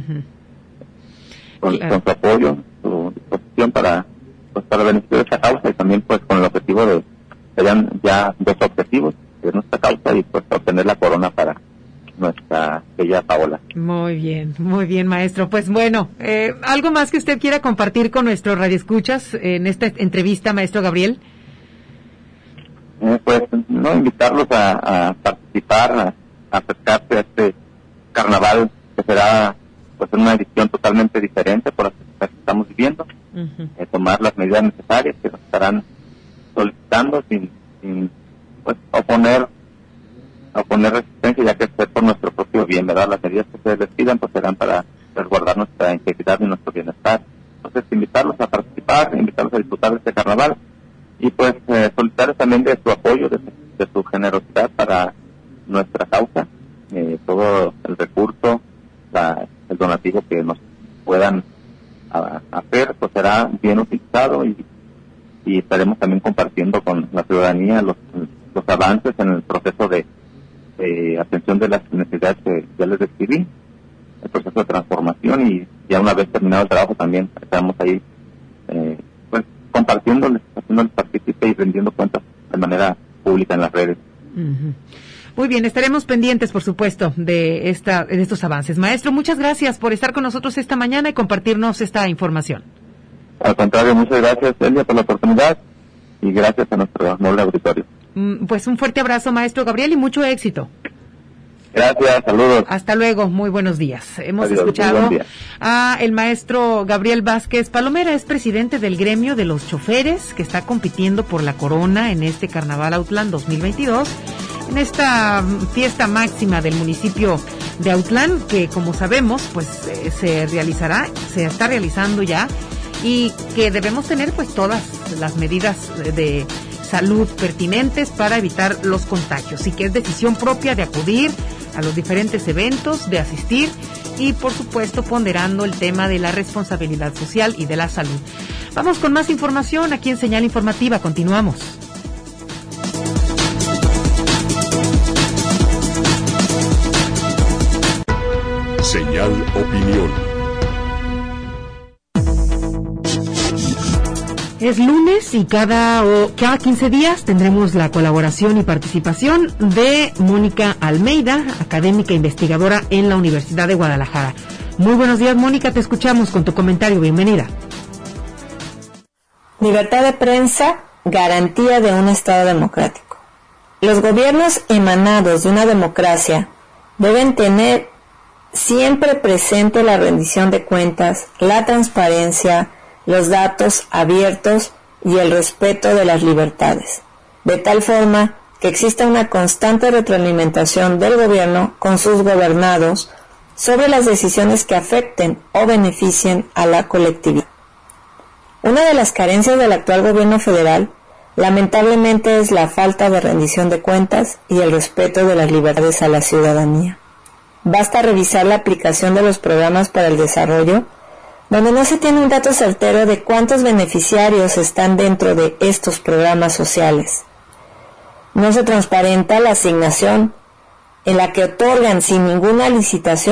con su apoyo, su disposición para beneficio de esta causa y también pues con el objetivo de serían ya 2 objetivos de nuestra causa y pues obtener la corona para nuestra bella Paola. Muy bien, maestro. Pues bueno, ¿algo más que usted quiera compartir con nuestros radioescuchas en esta entrevista, maestro Gabriel? Pues no invitarlos a participar, a acercarse a este carnaval que será pues en una edición totalmente diferente por la que estamos viviendo, tomar las medidas necesarias que nos estarán solicitando sin pues oponer resistencia, ya que es por nuestro propio bien, ¿verdad? Las medidas que ustedes les pidan pues serán para resguardar nuestra integridad y nuestro bienestar. Entonces invitarlos a participar, invitarlos a disfrutar de este carnaval y pues solicitarles también de su apoyo, de su generosidad para nuestra causa, todo el recurso, el donativo que nos puedan hacer pues será bien utilizado y estaremos también compartiendo con la ciudadanía los avances en el proceso de atención de las necesidades que ya les describí, el proceso de transformación y ya una vez terminado el trabajo también estamos ahí pues compartiéndoles, haciéndoles partícipe y rendiendo cuentas de manera pública en las redes. Muy bien, estaremos pendientes, por supuesto, de estos avances. Maestro, muchas gracias por estar con nosotros esta mañana y compartirnos esta información. Al contrario, muchas gracias, Elia, por la oportunidad y gracias a nuestro noble auditorio. Pues un fuerte abrazo, maestro Gabriel, y mucho éxito. Gracias, saludos. Hasta luego, muy buenos días. Hemos Adiós, escuchado a el maestro Gabriel Vázquez Palomera, es presidente del gremio de los choferes que está compitiendo por la corona en este Carnaval Autlán 2022, en esta fiesta máxima del municipio de Autlán, que como sabemos, pues se está realizando ya, y que debemos tener pues todas las medidas de salud pertinentes para evitar los contagios, y que es decisión propia de acudir a los diferentes eventos, de asistir y por supuesto ponderando el tema de la responsabilidad social y de la salud. Vamos con más información aquí en Señal Informativa, continuamos. Señal Opinión. Es lunes y cada 15 días tendremos la colaboración y participación de Mónica Almeida, académica investigadora en la Universidad de Guadalajara. Muy buenos días, Mónica, te escuchamos con tu comentario. Bienvenida. Libertad de prensa, garantía de un Estado democrático. Los gobiernos emanados de una democracia deben tener siempre presente la rendición de cuentas, la transparencia, los datos abiertos y el respeto de las libertades, de tal forma que exista una constante retroalimentación del gobierno con sus gobernados sobre las decisiones que afecten o beneficien a la colectividad. Una de las carencias del actual gobierno federal, lamentablemente, es la falta de rendición de cuentas y el respeto de las libertades a la ciudadanía. Basta revisar la aplicación de los programas para el desarrollo, donde no se tiene un dato certero de cuántos beneficiarios están dentro de estos programas sociales. No se transparenta la asignación, en la que otorgan sin ninguna licitación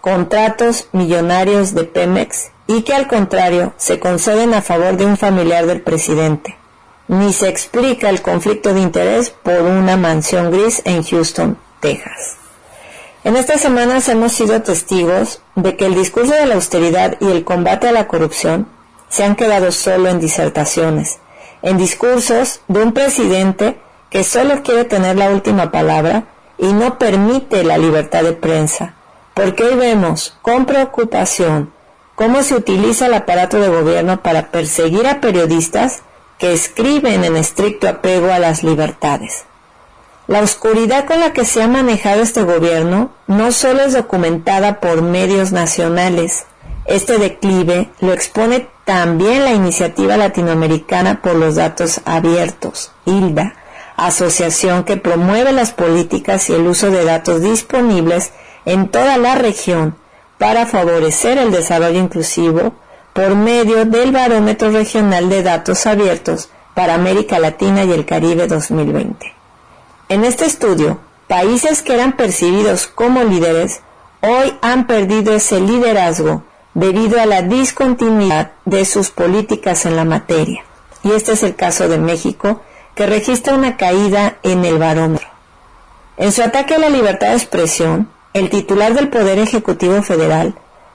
contratos millonarios de Pemex y que al contrario se conceden a favor de un familiar del presidente. Ni se explica el conflicto de interés por una mansión gris en Houston, Texas. En estas semanas hemos sido testigos de que el discurso de la austeridad y el combate a la corrupción se han quedado solo en disertaciones, en discursos de un presidente que solo quiere tener la última palabra y no permite la libertad de prensa, porque hoy vemos con preocupación cómo se utiliza el aparato de gobierno para perseguir a periodistas que escriben en estricto apego a las libertades. La oscuridad con la que se ha manejado este gobierno no solo es documentada por medios nacionales. Este declive lo expone también la Iniciativa Latinoamericana por los Datos Abiertos, ILDA, asociación que promueve las políticas y el uso de datos disponibles en toda la región para favorecer el desarrollo inclusivo por medio del Barómetro Regional de Datos Abiertos para América Latina y el Caribe 2020. En este estudio, países que eran percibidos como líderes hoy han perdido ese liderazgo debido a la discontinuidad de sus políticas en la materia. Y este es el caso de México, que registra una caída en el barómetro. En su ataque a la libertad de expresión, el titular del Poder Ejecutivo Federal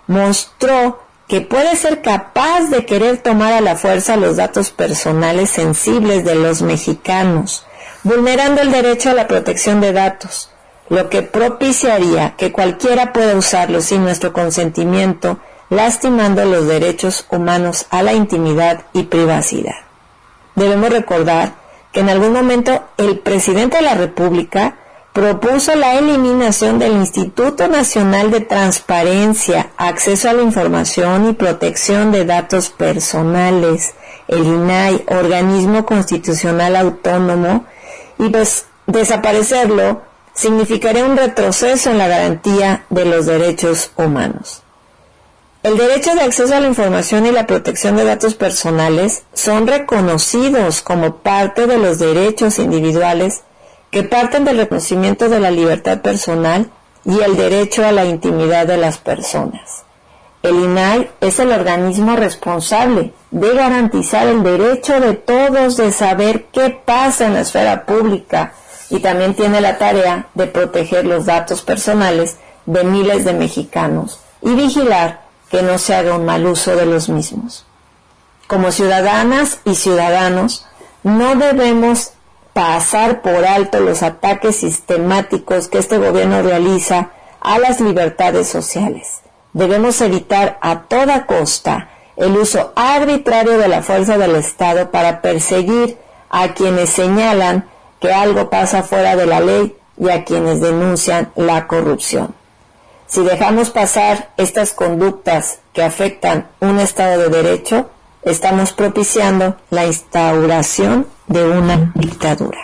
mostró que puede ser capaz de querer tomar a la fuerza los datos personales sensibles de los mexicanos, vulnerando el derecho a la protección de datos, lo que propiciaría que cualquiera pueda usarlos sin nuestro consentimiento, lastimando los derechos humanos a la intimidad y privacidad. Debemos recordar que en algún momento el presidente de la República propuso la eliminación del Instituto Nacional de Transparencia, Acceso a la Información y Protección de Datos Personales, el INAI, organismo constitucional autónomo, y pues desaparecerlo significaría un retroceso en la garantía de los derechos humanos. El derecho de acceso a la información y la protección de datos personales son reconocidos como parte de los derechos individuales que parten del reconocimiento de la libertad personal y el derecho a la intimidad de las personas. El INAI es el organismo responsable de garantizar el derecho de todos de saber qué pasa en la esfera pública y también tiene la tarea de proteger los datos personales de miles de mexicanos y vigilar que no se haga un mal uso de los mismos. Como ciudadanas y ciudadanos, no debemos pasar por alto los ataques sistemáticos que este gobierno realiza a las libertades sociales. Debemos evitar a toda costa el uso arbitrario de la fuerza del Estado para perseguir a quienes señalan que algo pasa fuera de la ley y a quienes denuncian la corrupción. Si dejamos pasar estas conductas que afectan un Estado de Derecho, estamos propiciando la instauración de una dictadura.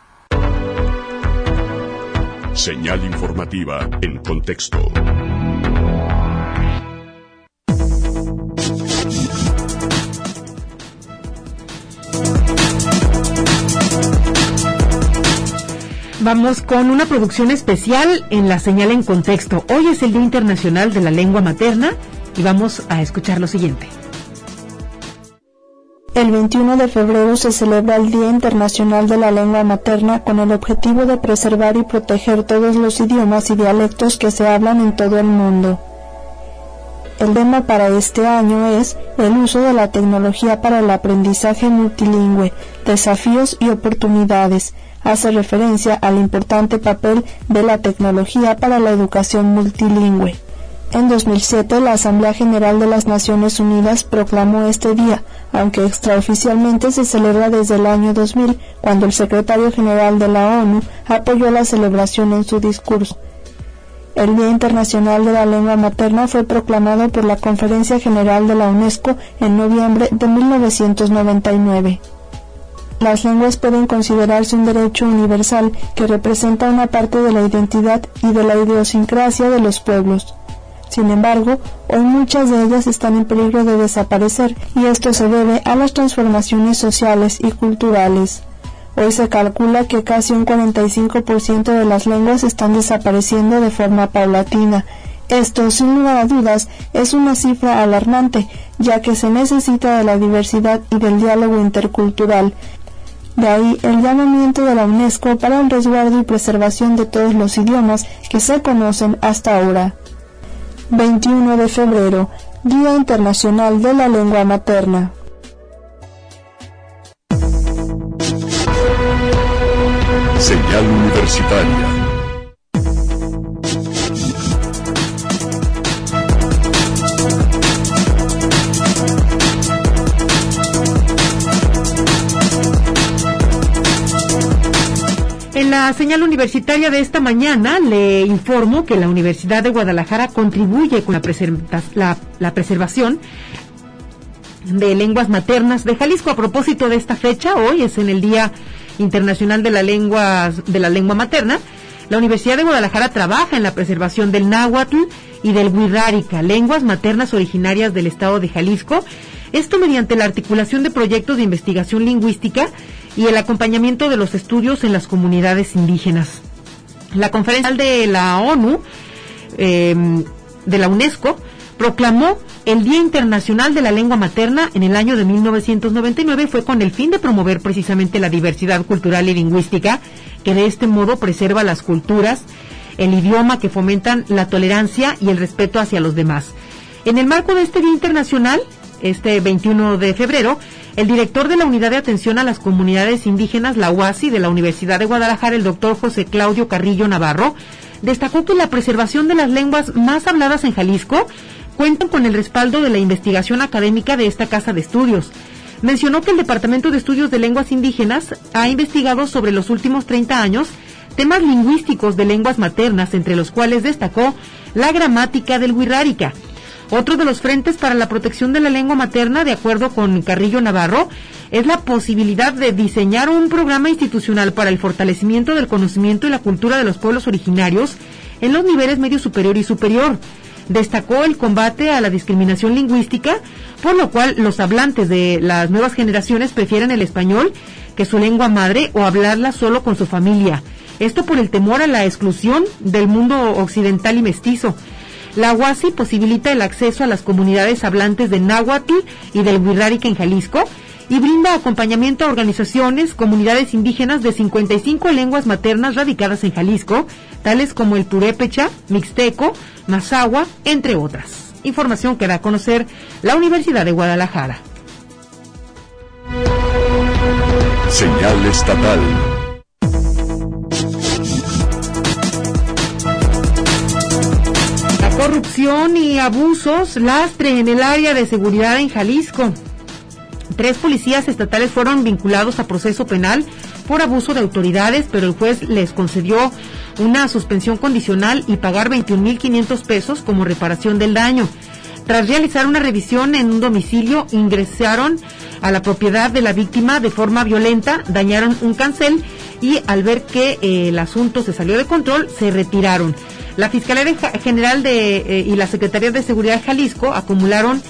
Señal informativa en contexto. Vamos con una producción especial en la Señal en Contexto. Hoy es el Día Internacional de la Lengua Materna y vamos a escuchar lo siguiente. El 21 de febrero se celebra el Día Internacional de la Lengua Materna con el objetivo de preservar y proteger todos los idiomas y dialectos que se hablan en todo el mundo. El tema para este año es el uso de la tecnología para el aprendizaje multilingüe, desafíos y oportunidades. Hace referencia al importante papel de la tecnología para la educación multilingüe. En 2007, la Asamblea General de las Naciones Unidas proclamó este día, aunque extraoficialmente se celebra desde el año 2000, cuando el secretario general de la ONU apoyó la celebración en su discurso. El Día Internacional de la Lengua Materna fue proclamado por la Conferencia General de la UNESCO en noviembre de 1999. Las lenguas pueden considerarse un derecho universal que representa una parte de la identidad y de la idiosincrasia de los pueblos. Sin embargo, hoy muchas de ellas están en peligro de desaparecer y esto se debe a las transformaciones sociales y culturales. Hoy se calcula que casi un 45% de las lenguas están desapareciendo de forma paulatina Esto, sin lugar a dudas, es una cifra alarmante, ya que se necesita de la diversidad y del diálogo intercultural. De ahí el llamamiento de la UNESCO para el resguardo y preservación de todos los idiomas que se conocen hasta ahora. 21 de febrero, Día Internacional de la Lengua Materna. Señal Universitaria. En la señal universitaria de esta mañana le informo que la Universidad de Guadalajara contribuye con la preservación de lenguas maternas de Jalisco. A propósito de esta fecha, hoy es en el Día Internacional de la Lengua Materna. La Universidad de Guadalajara trabaja en la preservación del náhuatl y del wixárika, lenguas maternas originarias del estado de Jalisco. Esto mediante la articulación de proyectos de investigación lingüística y el acompañamiento de los estudios en las comunidades indígenas. La conferencia de la ONU, de la UNESCO, proclamó el Día Internacional de la Lengua Materna en el año de 1999. Fue con el fin de promover precisamente la diversidad cultural y lingüística, que de este modo preserva las culturas, el idioma, que fomentan la tolerancia y el respeto hacia los demás. En el marco de este Día Internacional, este 21 de febrero, el director de la Unidad de Atención a las Comunidades Indígenas, la UASI, de la Universidad de Guadalajara, el doctor José Claudio Carrillo Navarro, destacó que la preservación de las lenguas más habladas en Jalisco cuentan con el respaldo de la investigación académica de esta casa de estudios. Mencionó que el Departamento de Estudios de Lenguas Indígenas ha investigado sobre los últimos 30 años temas lingüísticos de lenguas maternas, entre los cuales destacó la gramática del wixárika. Otro de los frentes para la protección de la lengua materna, de acuerdo con Carrillo Navarro, es la posibilidad de diseñar un programa institucional para el fortalecimiento del conocimiento y la cultura de los pueblos originarios en los niveles medio superior y superior. Destacó el combate a la discriminación lingüística, por lo cual los hablantes de las nuevas generaciones prefieren el español que su lengua madre o hablarla solo con su familia. Esto por el temor a la exclusión del mundo occidental y mestizo. La UASI posibilita el acceso a las comunidades hablantes de náhuatl y del wixárika en Jalisco y brinda acompañamiento a organizaciones, comunidades indígenas de 55 lenguas maternas radicadas en Jalisco, tales como el purépecha, mixteco, mazahua, entre otras. Información que da a conocer la Universidad de Guadalajara. Señal estatal. Corrupción y abusos, lastre en el área de seguridad en Jalisco. 3 policías estatales fueron vinculados a proceso penal por abuso de autoridades, pero el juez les concedió una suspensión condicional y pagar 21,500 pesos como reparación del daño. Tras realizar una revisión en un domicilio, ingresaron a la propiedad de la víctima de forma violenta, dañaron un cancel y al ver que el asunto se salió de control, se retiraron. La Fiscalía General y la Secretaría de Seguridad de Jalisco acumulan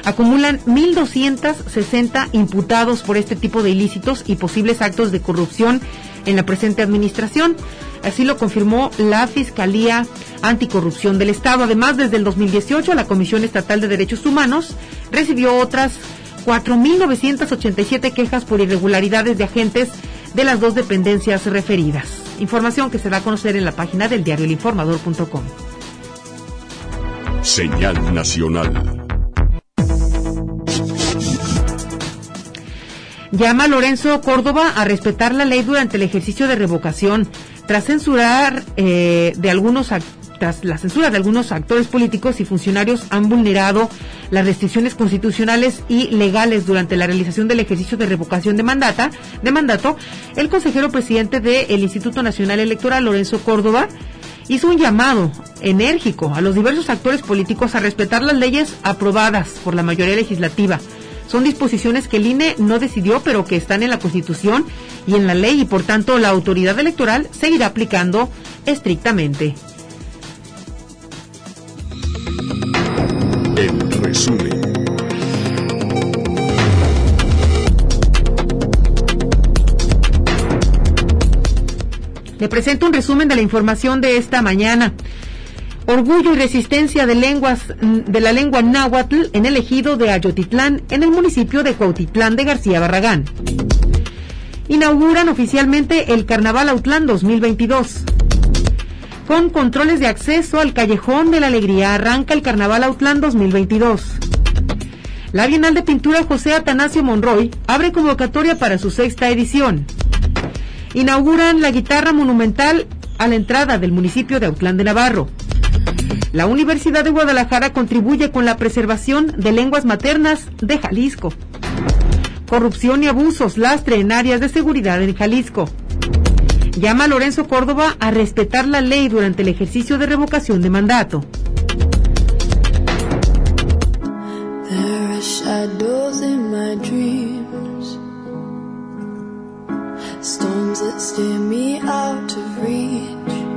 1,260 imputados por este tipo de ilícitos y posibles actos de corrupción en la presente administración. Así lo confirmó la Fiscalía Anticorrupción del Estado. Además, desde el 2018, la Comisión Estatal de Derechos Humanos recibió otras 4,987 quejas por irregularidades de agentes de las 2 dependencias referidas. Información que se da a conocer en la página del diario elinformador.com. Señal nacional. Llama Lorenzo Córdoba a respetar la ley durante el ejercicio de revocación. Tras la censura de algunos actores políticos y funcionarios han vulnerado las restricciones constitucionales y legales durante la realización del ejercicio de revocación de mandato, el consejero presidente del Instituto Nacional Electoral, Lorenzo Córdoba, hizo un llamado enérgico a los diversos actores políticos a respetar las leyes aprobadas por la mayoría legislativa. Son disposiciones que el INE no decidió, pero que están en la Constitución y en la ley, y por tanto la autoridad electoral seguirá aplicando estrictamente. El resumen. Le presento un resumen de la información de esta mañana. Orgullo y resistencia de la lengua náhuatl en el ejido de Ayotitlán, en el municipio de Cuautitlán de García Barragán. Inauguran oficialmente el Carnaval Autlán 2022. Con controles de acceso al Callejón de la Alegría, arranca el Carnaval Autlán 2022. La Bienal de Pintura José Atanasio Monroy abre convocatoria para su 6ª edición. Inauguran la guitarra monumental a la entrada del municipio de Autlán de Navarro. La Universidad de Guadalajara contribuye con la preservación de lenguas maternas de Jalisco. Corrupción y abusos, lastre en áreas de seguridad en Jalisco. Llama a Lorenzo Córdoba a respetar la ley durante el ejercicio de revocación de mandato. There are shadows in my dreams, storms that steer me out of reach.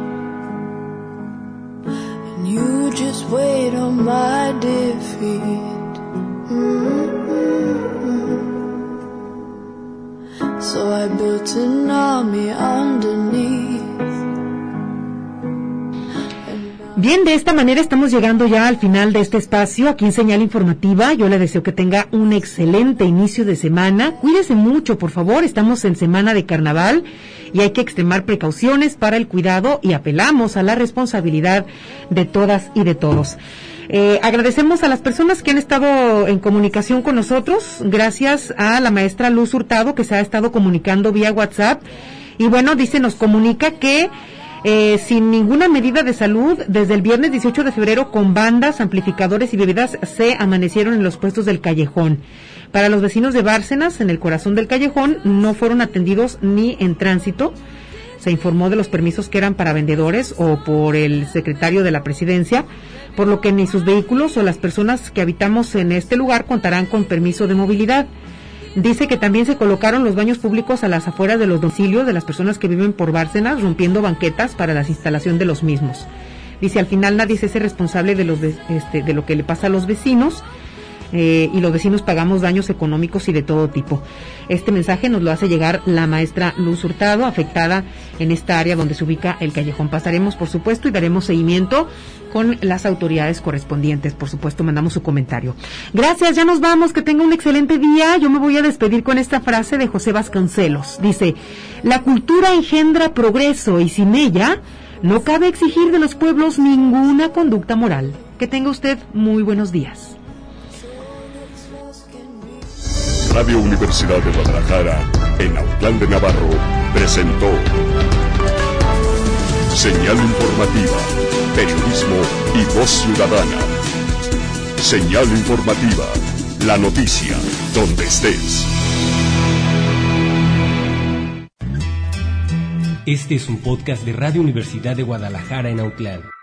You just wait on my defeat. So I built an army underneath. Bien, de esta manera estamos llegando ya al final de este espacio aquí en Señal Informativa. Yo le deseo que tenga un excelente inicio de semana. Cuídese mucho, por favor. Estamos en semana de carnaval y hay que extremar precauciones para el cuidado y apelamos a la responsabilidad de todas y de todos. Agradecemos a las personas que han estado en comunicación con nosotros. Gracias a la maestra Luz Hurtado, que se ha estado comunicando vía WhatsApp. Y bueno, nos comunica que sin ninguna medida de salud, desde el viernes 18 de febrero, con bandas, amplificadores y bebidas, se amanecieron en los puestos del Callejón. Para los vecinos de Bárcenas, en el corazón del Callejón, no fueron atendidos ni en tránsito. Se informó de los permisos que eran para vendedores o por el secretario de la Presidencia, por lo que ni sus vehículos o las personas que habitamos en este lugar contarán con permiso de movilidad. Dice que también se colocaron los baños públicos a las afueras de los domicilios de las personas que viven por Bárcenas, rompiendo banquetas para la instalación de los mismos. Dice, al final nadie se hace responsable de lo que le pasa a los vecinos, y los vecinos pagamos daños económicos y de todo tipo. Este mensaje nos lo hace llegar la maestra Luz Hurtado, afectada en esta área donde se ubica el Callejón. Pasaremos, por supuesto, y daremos seguimiento con las autoridades correspondientes. Por supuesto, mandamos su comentario. Gracias, ya nos vamos, que tenga un excelente día. Yo me voy a despedir con esta frase de José Vasconcelos. Dice, la cultura engendra progreso y sin ella no cabe exigir de los pueblos ninguna conducta moral. Que tenga usted muy buenos días. Radio Universidad de Guadalajara, en Autlán de Navarro, presentó Señal Informativa, periodismo y voz ciudadana. Señal Informativa, la noticia, donde estés. Este es un podcast de Radio Universidad de Guadalajara en Autlán.